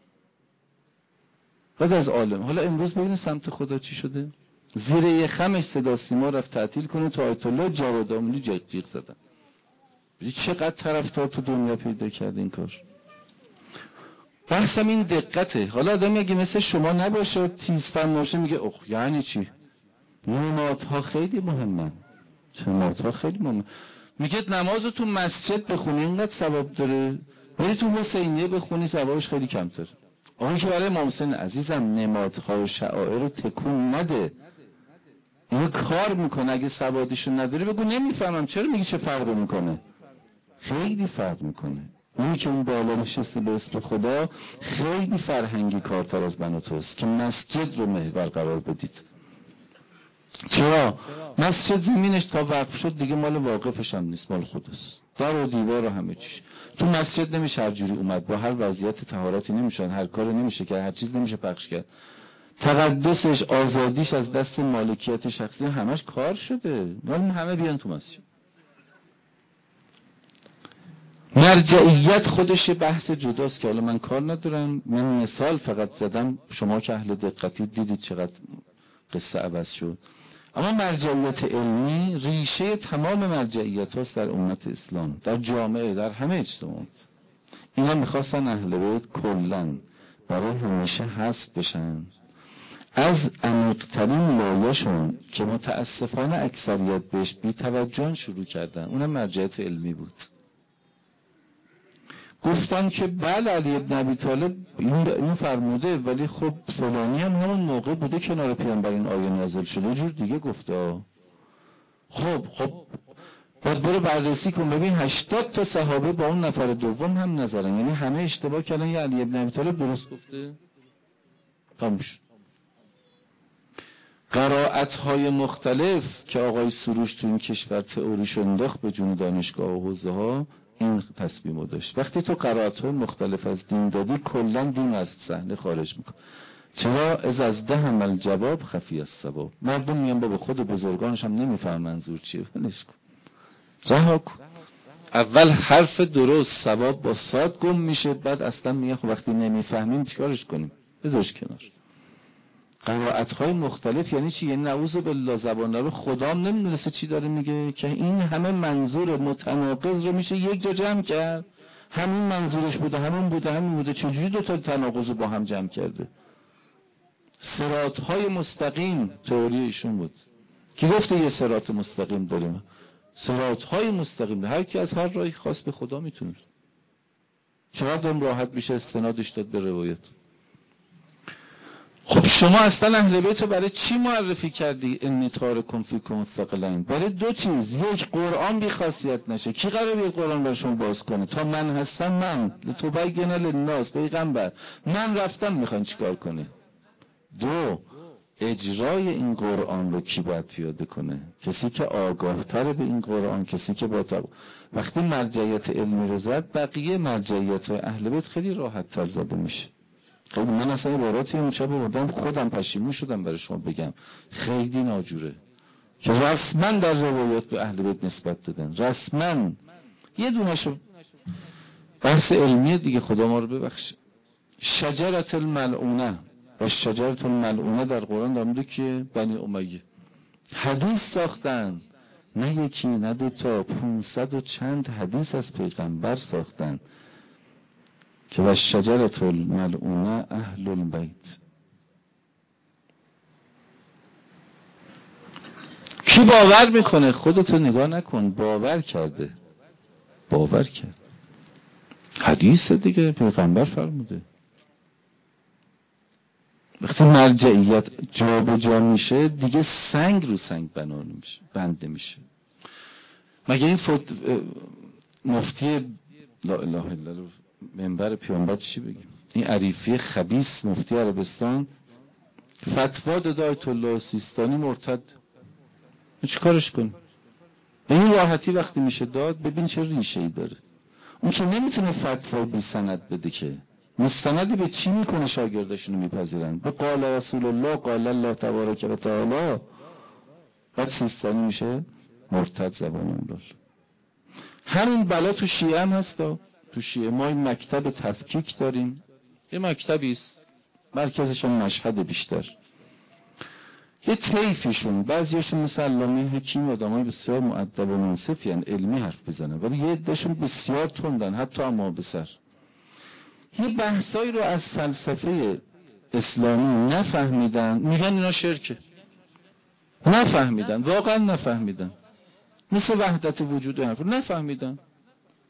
بعد از عالم. حالا امروز ببینید سمت خدا چی شده؟ زیر یه خمش صدا سیما رفت تعطیل کنه تا آیت الله جواد آملی جیغ زدن. ببین چقدر طرفدار تو دنیا پیدا کرد این کار. بحثم این دقته. حالا آدم اگه مثل شما نباشه تیزفهم باشه میگه اخ یعنی چی؟ نمادها خیلی مهمن. نمادها خیلی مهمن. میگه نمازو تو مسجد بخونی اینقدر ثواب داره، بری تو حسینیه بخونی ثوابش خیلی کمتر. اون که برای امام حسین عزیزم نمادها و شعائر رو تکون نده، این کار میکنه. اگه سوادشو نداری بگو نمیفهمم. چرا میگی چه فرق میکنه؟ خیلی فرق میکنه. اونی که اون بالا نشسته به اسم خدا خیلی فرهنگی کارتر از من و توست که مسجد رو محور قرار بدید. چرا؟ مسجد زمینش تا وقف شد دیگه مال واقفش هم نیست، مال خودست. در و دیوار و همه چیش. تو مسجد نمیشه هر جوری اومد، با هر وضعیت طهارتی نمیشه، هر کاری نمیشه کرد، هر چیز نمیشه پخش کرد. تقدسش، آزادیش از دست مالکیت شخصی همش کار شده. ولی همه بیان تو مسجد. مرجعیت خودش بحث جداست که حالا من کار ندارم، من مثال فقط زدم، شما که اهل دقتی دیدید چقدر قصه عوض شد. اما مرجعیت علمی ریشه تمام مرجعیت هاست در امت اسلام، در جامعه، در همه اجتماعات. اینا میخواستن اهل بیت کلن برای همیشه حذف بشن از عمیق‌ترین لایه‌شون که متاسفانه اکثریت بهش بی‌توجهی شروع کردن. اونم مرجعیت علمی بود. گفتن که بله علی ابن ابی طالب اینو فرموده، ولی خب فلانی هم همون موقع بوده کنار پیامبر این آیه نازل شده. یه جور دیگه گفته. خب باید برو بررسی کن ببین 80 تا صحابه با اون نفر دوم هم نظرن، یعنی همه اشتباه کردن، یه علی ابن ابی طالب درست گفته. تموم شد. قرائت‌های مختلف که آقای سروش تو این کشور تئوریش انداخت به جون دانشگاه و حوزه ها، این تصمیمو داشت. وقتی تو قرائت‌های مختلف از دین دادی کلا دین از صحنه خارج میکنه. چرا؟ از دهم الجواب خفی الصواب. مردم میان بابا خود بزرگانش هم نمیفهمن منظور چیه، ولش کن، رها کن. اول حرف درست ثواب با صاد گم میشه، بعد اصلا میگه خب وقتی نمیفهمیم چیکارش کنیم، بذارش کنار. قرائت‌های مختلف یعنی چی؟ یعنی نعوذ بالله زبان رو خدام نمیدونسته چی داره میگه که این همه منظور متناقض رو میشه یک جا جمع کرد. همین منظورش بوده، همین بوده، چجوری دو تا تناقض رو با هم جمع کرده؟ صراط‌های مستقیم تئوری ایشون بود. کی گفته یه صراط مستقیم داریم؟ صراط‌های مستقیم، هر کی از هر راهی خاص به خدا میتونه. چقدر هم راحت میشه استنادش داد به روایت. خب شما اصلا اهل بیت رو برای چی معرفی کردی؟ انی تارکم فیکم الثقلین. برای دو چیز. یک، قرآن بی خاصیت نشه. کی قراره بیاد قرآن برشون باز کنه؟ تا من هستم، من لتبین للناس، پیغمبر من رفتم، میخوان چیکار کنه؟ دو، اجرای این قرآن رو کی باید پیاده کنه؟ کسی که آگاه تره به این قرآن، کسی که با وقتی مرجعیت علمی رو زد، بقیه مرجعیت های اهل بیت خیلی راحت تر زده میشه. خیلی من اصلا عباراتی اون شب بردم خودم پشیمون شدم برای شما بگم، خیلی ناجوره که رسما در روایات به اهل بیت نسبت دادن. رسما یه دونشو بحث علمیه دیگه، خدا ما رو ببخشه. شجرت الملعونه و شجرت الملعونه در قرآن در مورد که بنی امیه حدیث ساختن، نه یکی نه دوتا، 500 و چند حدیث از پیغمبر ساختن که و شجرت الملعونه اهل البیت. کی باور میکنه؟ خودتو نگاه نکن، باور کرده، باور کرد. حدیث دیگه، پیغمبر فرموده. وقتی مرجعیت جا به جا میشه دیگه سنگ رو سنگ بنا نمیشه، بند نمیشه. مگه این مفتی لا اله الا الله منبر پیامبر چی بگیم؟ این عریفی خبیث مفتی عربستان فتوا داد آیت الله سیستانی مرتد. چی کارش کنی؟ به این راحتی وقتی میشه داد، ببین چه ریشه ای داره. اون که نمیتونه فتوا بی سند بده که. مستندی به چی میکنه شاگرداشونو میپذیرن؟ به قال رسول الله، قال الله تبارک و تعالی. بعد سیستانی میشه مرتد زبان الله. همین بلا تو شیعه هم هستا. تو شیعه ما این مکتب تفکیک داریم، یه مکتبی است، مرکزش هم مشهد. بیشتر یه طیفشون، بعضیاشون مثل علامه حکیم آدمای بسیار مؤدب و منصفی ان، علمی حرف بزنن، ولی یه عدهشون بسیار تندن، حتی اما بسر. یه بحثایی رو از فلسفه اسلامی نفهمیدن، میگن اینا شرکه. نفهمیدن، واقعا نفهمیدن. مثل وحدت وجود حرف نفهمیدن.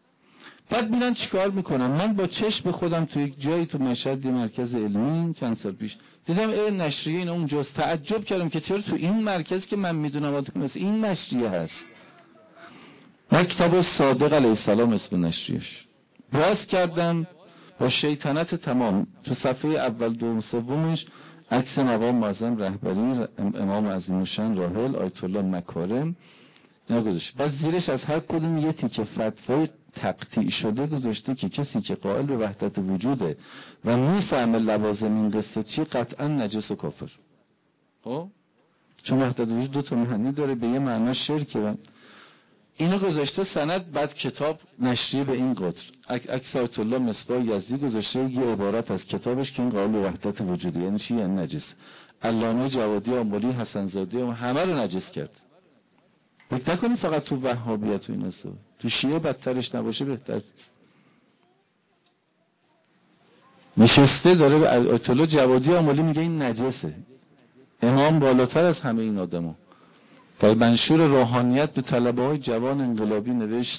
بعد میرن چیکار میکنن؟ من با چشم خودم تو یک جایی تو مشهد، یه مرکز علمی چند سال پیش دیدم نشریه اینا اونجاست. تعجب کردم که چرا تو این مرکز که من میدونم آدم مثل این نشریه هست. مکتب صادق علیه السلام اسم نشریهش. باز کردم با شیطنت تمام، تو صفحه اول دوم سومش عکس مقام معظم رهبری امام عظیم‌الشأن راحل آیت الله مکارم نگذاشت. بعد زیرش از هر کدوم یه تیکه فتوای تقطیع شده گذاشته که کسی که قائل به وحدت وجوده و میفهمه لوازم این قصه چی، قطعا نجس و کافر. خب چون وحدت وجود دو تا معنی داره، به یه معنا شرکه. اینو گذاشته سند، بعد کتاب نشریه به این قدر. عکس آیت الله مصباح یزدی گذاشته یه عبارت از کتابش که این قائل به وحدت وجوده. یعنی چی؟ یعنی نجس. علامه جوادی آملی، حسن زادی همه رو نجس کرد. فکر نکنی فقط تو وهابیت و ایناست، تو شیعه بدترش نباشه بهتر. نشسته داره به آیت الله جوادی آملی میگه این نجسه. امام بالاتر از همه این آدمو. در منشور روحانیت به طلبه‌های جوان انقلابی نوشت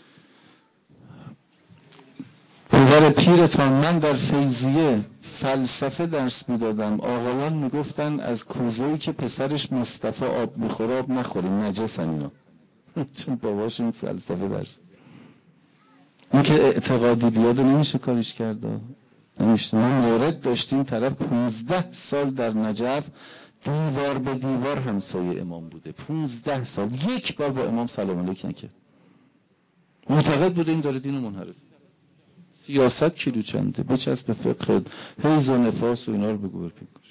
پدر پیرتان، من در فیضیه فلسفه درس میدادم، آقایان میگفتن از کوزه‌ای که پسرش مصطفی آب میخوره آب نخوریم، نجسن اینا. چون باباشون فلسفه درس. این که اعتقادی بیاد نمیشه کاریش کرده. نمیشه. ما مورد داشتیم طرف 15 سال در نجف دیوار به دیوار همسایه امام بوده. 15 سال یک بار با امام سلام علیک نکرد. معتقد بوده این داره دینو منحرف. سیاست کیلو چنده، بچسب فقه حیز و نفاس و اینا رو بگو برپیکش.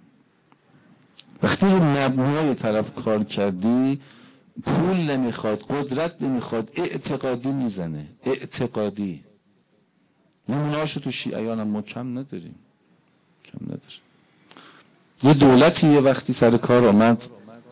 وقتی رو مبنای طرف کار کردی، پول نمیخواد، قدرت نمیخواد، اعتقادی میزنه. اعتقادی نمونهاشو تو شیعیان هم ما کم نداریم. یه دولتی یه وقتی سر کار آمد،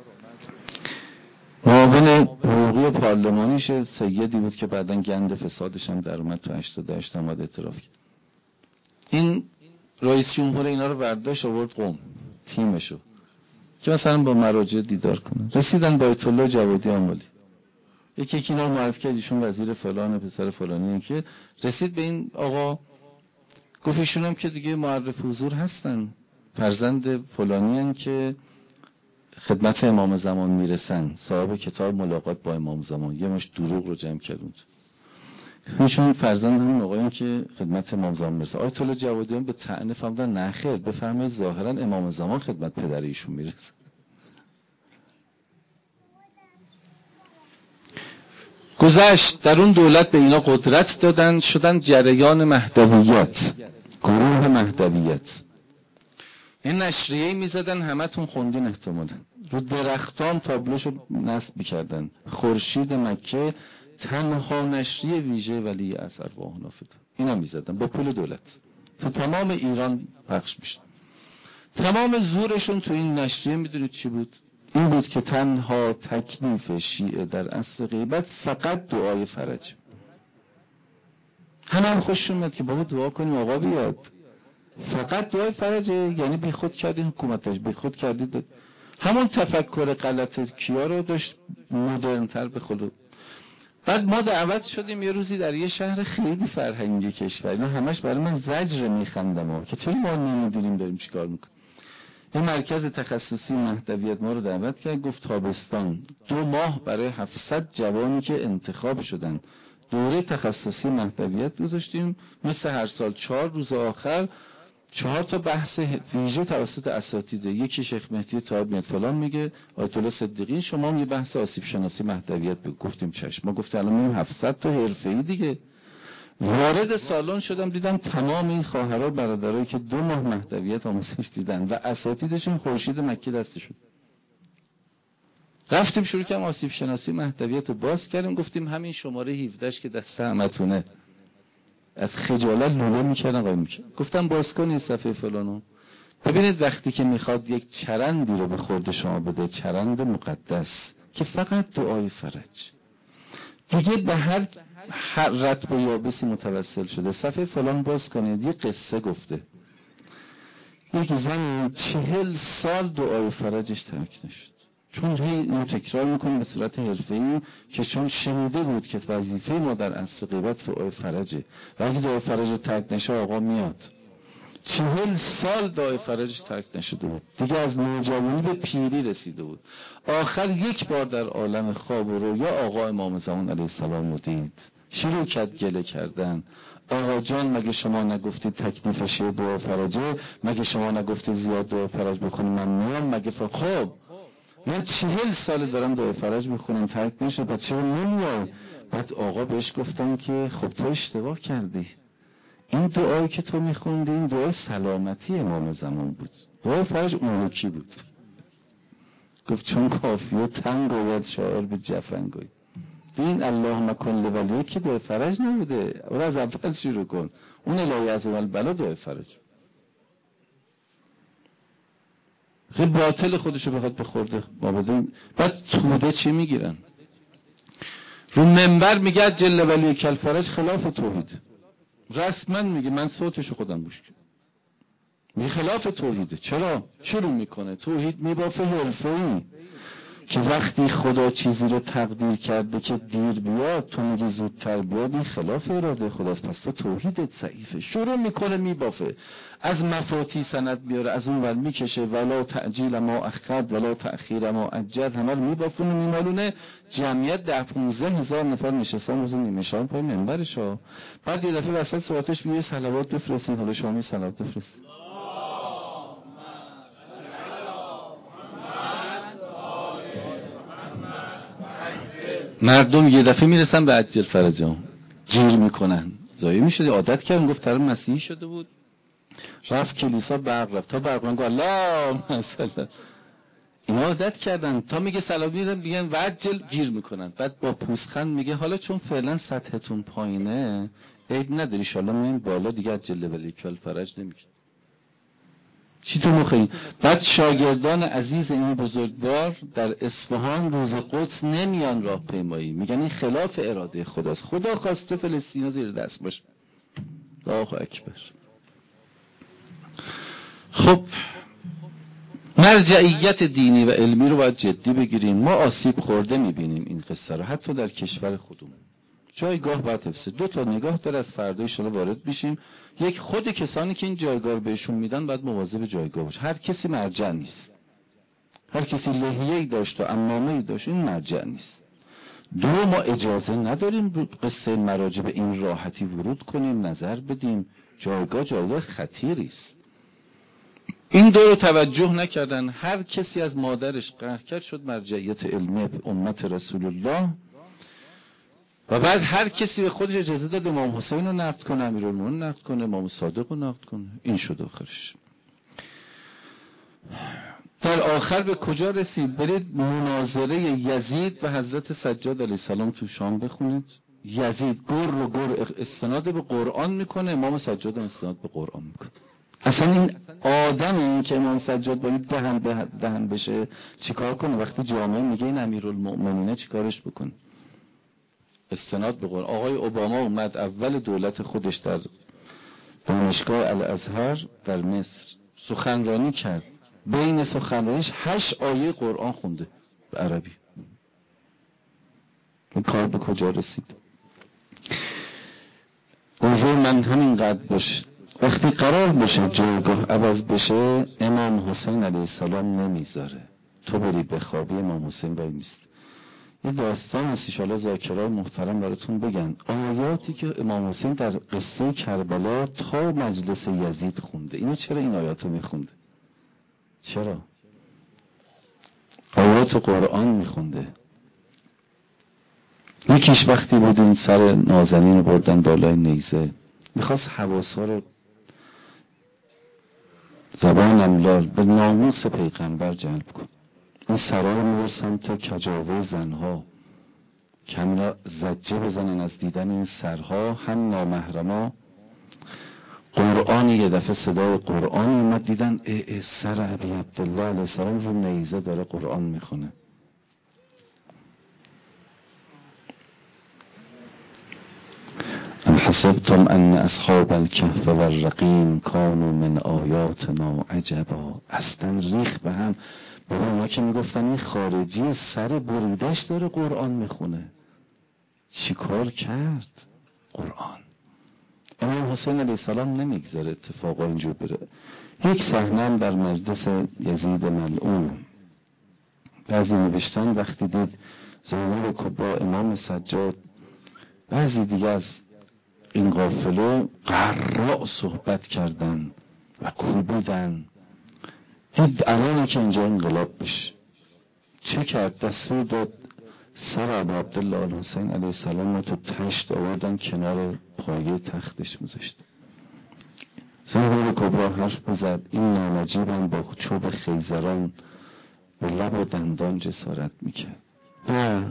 معاون حقوقی پارلمانیش سیدی بود که بعداً گند فسادش هم در اومد، تو 88 اومد اعتراف کرد. این رئیس جمهور اینا رو برداشت آورد قم تیمشو که مثلا با مراجع دیدار کنن. رسیدن با آیت الله جوادی آملی، یکی اینا رو معرفی کرد، ایشون وزیر فلان پسر فلانی. که رسید به این آقا گفت ایشون هم که دیگه معرف حضور هستن، فرزند فلانی هن که خدمت امام زمان میرسن، صاحب کتاب ملاقات با امام زمان. یه مش دروغ رو جمع کردند. ایشون فرزند همون آقایون که خدمت امام زمان میرسن. آیت الله جوادیان به طعنه فهمیدن نه خیر، بفرمایید ظاهرا امام زمان خدمت پدر ایشون میرسه. گذشت در اون دولت به اینا قدرت دادن، شدن جریان مهدویت، گروه مهدویت. این نشریه‌ای میزدن همتون خوندین احتمالاً، رو درختان تابلوشو نصب میکردن، خورشید مکه تنها نشریه ویژه ولی اثر با نافذ. اینا میزدن با پول دولت، تو تمام ایران پخش میشه. تمام زورشون تو این نشریه میدونید چی بود؟ این بود که تنها تکلیف شیعه در عصر غیبت فقط دعای فرج. همه خوششون میاد که بابا دعا کنیم آقا بیاد. فقط دعای فرجه، یعنی بی خود کردین حکومتش، بی خود کردید. همون تفکر غلط کیا رو داشت مدرن‌تر به خود. بعد ما دعوت شدیم یه روزی در یه شهر خیلی فرهنگی کشور، اینا همش برای من زجر میخندم که چرا ما نمیدونیم داریم چیکار میکنیم. یه مرکز تخصصی مهدویت ما رو دعوت کرد، گفت تابستان 2 ماه برای 700 جوانی که انتخاب شدن دوره تخصصی مهدویت گذاشتیم، مثل هر سال 4 روز آخر 4 تا بحث ویژه توسط اساتید. یکی شیخ مهدی طاهر میاد فلان میگه، آیت الله صدیقی شما هم یه بحث آسیب شناسی مهدویت بگو. گفتیم چشم. ما گفتیم الان میریم 700 تا حرفه‌ای دیگه. وارد سالن شدم دیدم تمام این خواهرها برادرایی که 2 ماه مهدویت آموزش دیدن و اساتیدشون خورشید مکه دستشون. رفتیم شروع کردیم آسیب شناسی مهدویت رو باز کردیم، گفتیم همین شماره 17 که دست همتونه. از خجالت لوله میکردن قایم میکردن. گفتم باز کنید صفحه فلانو. ببینید وقتی که میخواد یک چرندی رو به خورد شما بده، چرند مقدس که فقط دعای فرج، دیگه به هر رطب و یابسی متوسل شده. صفحه فلان باز کنید، یه قصه گفته یک زن 40 سال دعای فرجش ترک نشد. چون هی اینو تکرار میکنه به صورت حرفه‌ای که چون شنیده بود که وظیفه ما در عصر غیبت دعای فرجه و اگه دعای فرج ترک نشه آقا میاد. 40 سال دعای فرجش ترک نشده بود، دیگه از نوجوانی به پیری رسیده بود. آخر یک بار در عالم خواب و رویا آقا امام زمان علیه السلام رو دید، شروع کرد گله کردن. آقا جان مگه شما نگفتید تکلیفش دعا فرجه؟ مگه شما نگفتید زیاد دعا فرج بکنیم؟ من میام مگه خب من 40 سال دارم دعا فرج میخونم ترک نشه، بعد چرا نمیای؟ بعد آقا بهش گفتن که خب تو اشتباه کردی، این دعایی که تو میخوندی این دعای سلامتی امام زمان بود، دعای فرج اونوکی بود. گفت چون کافیه تنگ آید شاعر به جفن گوی. این اللهم کن لولیه که دعای فرج نبوده، اون از اول شروع کن، اون الهی از اول بلا دعای فرج. خیلی باطل خودشو بخواد بخورده ما بدیم. بعد توده چی میگیرن؟ رو منبر میگه جل ولی کل فرج خلاف توحید، رسما میگه، من صوتشو خودم گوش کردم، میگه خلاف توحیده. چرا؟ شروع میکنه توحید میبافه حرفه‌ای که وقتی خدا چیزی رو تقدیر کرده که دیر بیاد تو میگی زودتر بیاد، این خلاف اراده خداست، پس تو توحیدت ضعیفه. شروع میکنه میبافه، از مفاتی سند بیاره، از اون ور میکشه، ولا تعجیل ما اخرت ولا تأخیر ما اجل، همه رو میبافونه میمالونه. جمعیت 10-15 هزار نفر نشستن روز نیمه شب پای منبرش ها. بعد یه دفعه وسط صحبتش میگه صلوات بفرستین، حالا شما می صلوات بفرستین. مردم یه دفعه میرسن به عجل فرجام، گیر میکنن. زایی میشده عادت کردن، گفت طرف مسیحی شده بود، رفت کلیسا برق رفت تا برق من گفت الله مثلا، اینا عادت کردن تا میگه سلام میگن و عجل گیر میکنن. بعد با پوزخند میگه حالا چون فعلا سطحتون پایینه عیب نداری ان شاءالله میایم بالا دیگه عجل ولی کل فرج نمیگه. چی تو مخی؟ بعد شاگردان عزیز این بزرگوار در اصفهان روز قدس نمیان راهپیمایی، میگن این خلاف اراده خداست، خدا خواسته فلسطین زیر دست باشه. الله اکبر. خب مرجعیت دینی و علمی رو باید جدی بگیریم. ما آسیب خورده میبینیم این قصه رو حتی در کشور خودمون. جایگاه باید حفظه. 2 تا نگاه داره، از فردای شما وارد میشیم. یک، خود کسانی که این جایگاه رو بهشون میدن باید مواظب جایگاه باشه. هر کسی مرجع نیست، هر کسی لحیه‌ای داشت و عمامه‌ای داشت این مرجع نیست. 2، ما اجازه نداریم قصه مراجع به این راحتی ورود کنیم نظر بدیم. جایگاه خطیری است. این 2 رو توجه نکردن، هر کسی از مادرش قهر کرد شد مرجعیت علمی امت رسول الله. و بعد هر کسی به خودش اجازه داد امام حسین رو نقد کنه، امیرالمومنین نقد کنه، امام صادق رو نقد کنه. این شد آخرش. در آخر به کجا رسید؟ برید مناظره یزید و حضرت سجاد علیه السلام تو شام بخونید. یزید گر استناد به قرآن میکنه، امام سجاد هم استناد به قرآن میکنه. اصلا این آدم این که امام سجاد باید دهن بشه چیکار کنه؟ وقتی جامعه میگه این امیرالمومنینه چیکارش بکنه؟ استناد به قرآن. آقای اوباما اومد اول دولت خودش در دانشگاه الازهر در مصر سخنرانی کرد، بین سخنرانیش 8 آیه قرآن خونده به عربی. این کار به کجا رسید؟ حضور من همینقدر باشه، وقتی قرار بشه جایگاه عوض بشه امام حسین علیه السلام نمیذاره تو بری بخوابی، امام حسین باید میست. یه داستان هست انشاءالله ذاکرای محترم براتون بگن. آیاتی که امام حسین در قصه کربلا تا مجلس یزید خونده. اینو چرا این آیاتو میخونده؟ چرا؟ آیات قرآن میخونده. یکیش وقتی بود این سر نازنین رو بردن بالای نیزه، میخواست حواسا رو زبانم لال به ناموس پیغمبر جلب کن. این سرا رو میرسن تا کجاوه زنها کمیلا زجه بزنن از دیدن این سرها، هم نامحرما. قرآن یه دفعه صدای قرآن اومد، دیدن سر ابی عبدالله علیه السلام رو نیزه داره قرآن میخونه. ام حسبتم ان اصحاب الكهف والرقیم كانوا من آیاتنا عجبا اصلا ریخ به هم. بابا اونا که میگفتن این خارجی سر بریدش داره قرآن میخونه. چی کار کرد قرآن؟ امام حسین علیه السلام نمیگذاره اتفاقا اینجور بره. یک صحنه هم در مجلس یزید ملعون بعضی نوشتن وقتی دید زینب کبرا امام سجاد بعضی دیگه از این قافله قراء صحبت کردن و کوبیدن، دید الانه که اینجا انقلاب بشه. چه کرد؟ دستور داد سر ابو عبدالله الحسین علیه السلام رو تو تشت آوردن کنار پایه تختش گذاشت. زینب کبرا حرف بزد این نانجیبم با چوب خیزران به لب و دندان جسارت میکرد. و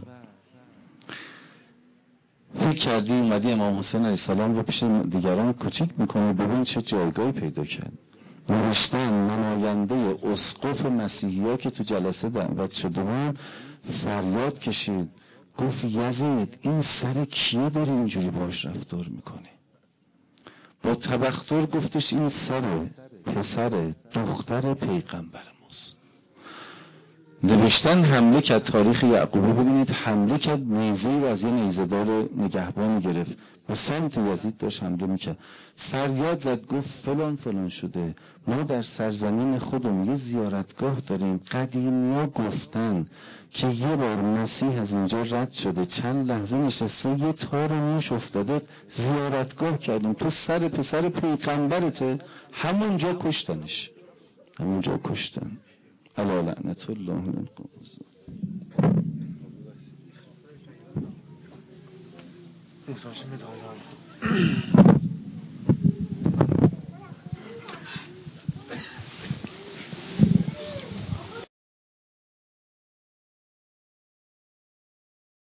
فکر کردی اومدی امام حسین علیه السلام رو پیش دیگران کوچیک میکنه، ببین چه جایگاهی پیدا کرد. نوشتن نماینده اسقف مسیحی‌ها که تو جلسه دعوت شده بود فریاد کشید، گفت یزید این سر کیه داری اینجوری باش رفتار میکنی؟ با تبختر گفتش این سر پسر دختر پیغمبر ماست. نوشتن حمله کرد، تاریخ یعقوبی ببینید، حمله کرد، نیزه‌ای رو از یه نیزه‌دار نگهبان گرفت و سمت یزید داشت حمله میکرد. فریاد زد گفت فلان فلان شده، ما در سرزمین خودمون یه زیارتگاه داریم، قدیمی‌ها گفتن که یه بار مسیح از اینجا رد شده چند لحظه نشسته یه تار موش افتاده، زیارتگاه کردیم، تو سر پسر پیغمبرته. همونجا کشتنش، همونجا کشتن. علی لعنت الله من قوم.